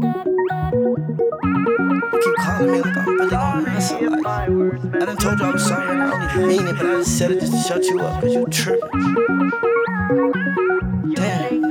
You keep calling me like I'm really gonna mess up. Like, I done told you I was sorry, and I don't even mean it, but I just said it just to shut you up, cause you tripping. Damn.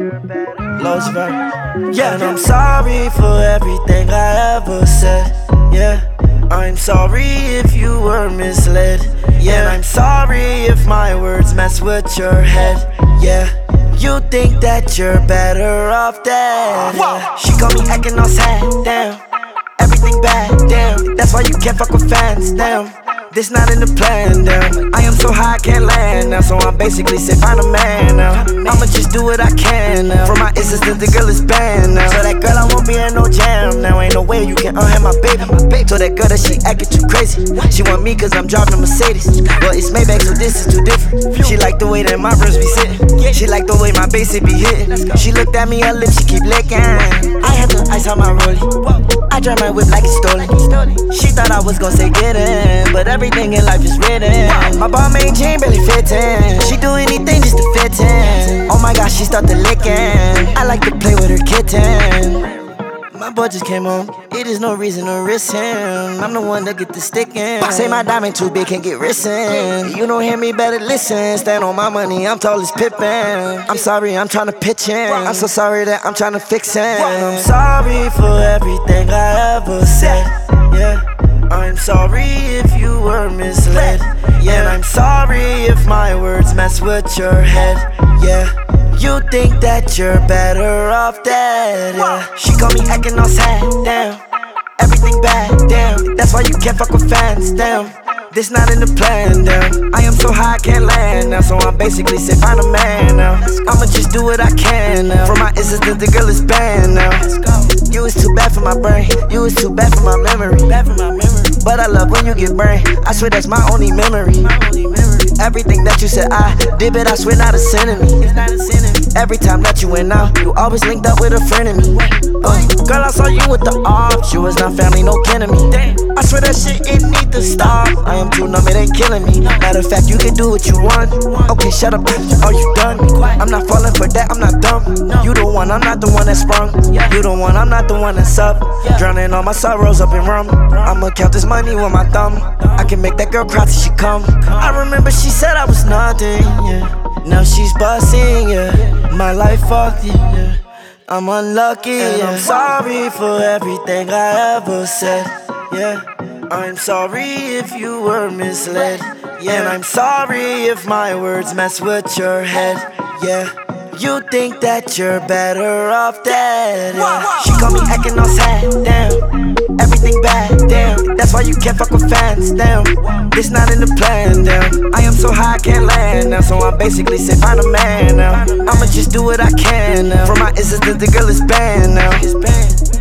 Lost vibe. Yeah, and I'm sorry for everything I ever said. Yeah, I'm sorry if you were misled. Yeah, and I'm sorry if my words mess with your head. Yeah, you think that you're better off dead. Yeah. She got me acting all sad, damn. Everything bad, damn. That's why you can't fuck with fans, damn. This not in the plan, damn. I am so high I can't land now, so I'm basically say find a man now. I'ma just do what I can now. From my insistence, the girl is banned now. So that girl I won't be in no jam now. Ain't no way you can unhand my baby. So that girl that she acting too crazy. She want me cause I'm driving a Mercedes. Well, it's Maybach, so this is too different. She like the way that my verse be sitting. She like the way my bass it be hitting. She looked at me, her lips, she keep licking. I had to ice out my rollie. I drive my whip like it's stolen. She thought I was gon' say get in, but everything in life is written. My Balmain jean barely fitting. She do anything just to fit in. Oh my gosh, she start to licking. I like to play with her kitten. My boy just came home, it is no reason to risk him. I'm the one that get the sticking. Say my diamond too big, can't get risen. You don't hear me, better listen. Stand on my money, I'm tall as Pippin. I'm sorry, I'm tryna pitch in. I'm so sorry that I'm tryna fix it. I'm sorry for everything I ever said. Yeah, I'm sorry if you were misled. Yeah, and I'm sorry if my words mess with your head. Yeah, you think that you're better off dead. Yeah. She got me acting all sad, damn. Everything bad, damn. That's why you can't fuck with fans, damn. This not in the plan, damn. I am so high I can't land now, so I'm basically say find a man now. I'ma just do what I can now. From my insistence, the girl is banned now. You was too bad for my brain, you was too bad for my memory. But I love when you get brain. I swear that's my only memory. Everything that you said I did, but I swear not a sin to me. Every time that you went out, you always linked up with a friend of me. Girl, I saw you with the ops. You was not family, no kin to me. I swear that shit, it need to stop. I am too numb, it ain't killing me. Matter of fact, you can do what you want. Okay, shut up, are you done? I'm not falling for that, I'm not dumb. You the one, I'm not the one that sprung. You the one, I'm not the one that's up. Drowning all my sorrows up in rum. I'ma count this money with my thumb. I can make that girl cry till she come. I remember she said I was nothing, yeah. Now she's busting, yeah. My life fucked, yeah. I'm unlucky, and I'm sorry for everything I ever said. Yeah, I'm sorry if you were misled. Yeah, and I'm sorry if my words mess with your head. Yeah, you think that you're better off dead. Yeah. She got me acting all sad, damn. Everything bad, damn. That's why you can't fuck with fans, damn. This not in the plan, damn. I am so high I can't land now, so I'm basically say find a man now. I'ma just do what I can now. From my insistence, the girl is banned now.